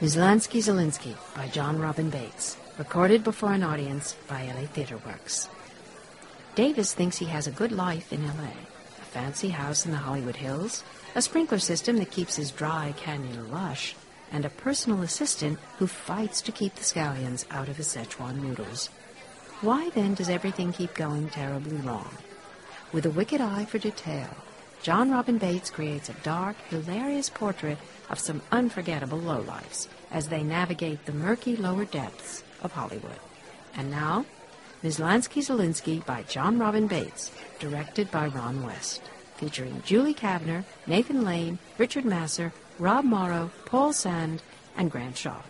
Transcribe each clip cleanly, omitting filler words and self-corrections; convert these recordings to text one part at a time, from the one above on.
Mizlansky Zelinsky by John Robin Bates. Recorded before an audience by LA Theatre Works. Davis thinks he has a good life in LA. A fancy house in the Hollywood Hills, a sprinkler system that keeps his dry canyon lush, and a personal assistant who fights to keep the scallions out of his Szechuan noodles. Why then does everything keep going terribly wrong? With a wicked eye for detail, John Robin Bates creates a dark, hilarious portrait of some unforgettable lowlifes as they navigate the murky lower depths of Hollywood. And now, Mizlansky Zelinsky by John Robin Bates, directed by Ron West, featuring Julie Kavner, Nathan Lane, Richard Masser, Rob Morrow, Paul Sand, and Grant Shaw.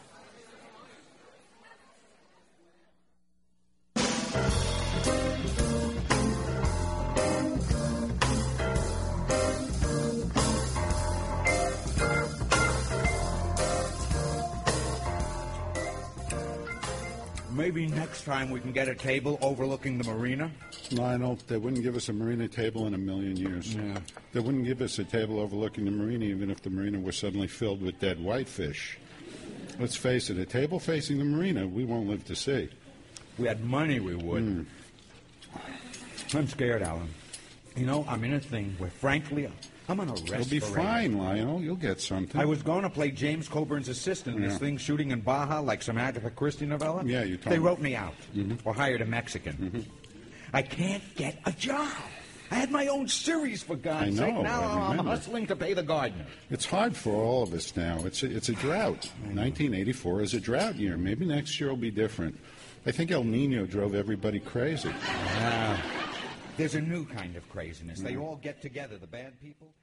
Maybe next time we can get a table overlooking the marina. Lionel, they wouldn't give us a marina table in a million years. Yeah. They wouldn't give us a table overlooking the marina even if the marina were suddenly filled with dead whitefish. Let's face it, a table facing the marina we won't live to see. If we had money, we would. I'm scared, Alan. You know, I'm in a thing where, frankly, I'm on a rest. You'll be fine, Lionel. You'll get something. I was going to play James Coburn's assistant in this thing shooting in Baja like some Agatha Christie novella. Yeah, you told They me. wrote me out or hired a Mexican. I can't get a job. I had my own series, for God's I know, sake. Now I I'm remember. hustling to pay the gardener. It's hard for all of us now. It's a drought. 1984 is a drought year. Maybe next year will be different. I think El Nino drove everybody crazy. There's a new kind of craziness. They all get together, the bad people.